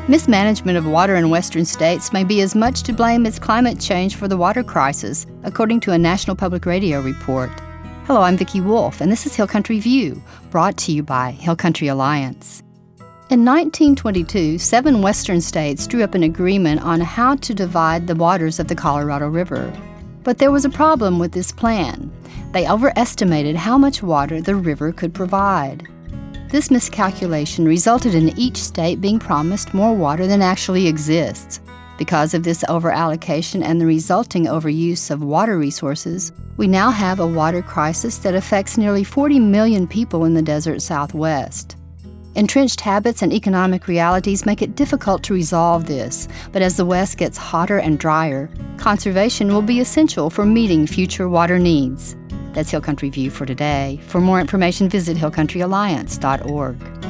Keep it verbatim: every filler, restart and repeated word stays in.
Mismanagement of water in western states may be as much to blame as climate change for the water crisis, according to a National Public Radio report. Hello, I'm Vicki Wolf, and this is Hill Country View, brought to you by Hill Country Alliance. In nineteen twenty-two, seven western states drew up an agreement on how to divide the waters of the Colorado River. But there was a problem with this plan. They overestimated how much water the river could provide. This miscalculation resulted in each state being promised more water than actually exists. Because of this overallocation and the resulting overuse of water resources, we now have a water crisis that affects nearly forty million people in the desert Southwest. Entrenched habits and economic realities make it difficult to resolve this, but as the West gets hotter and drier, conservation will be essential for meeting future water needs. That's Hill Country View for today. For more information, visit hill country alliance dot org.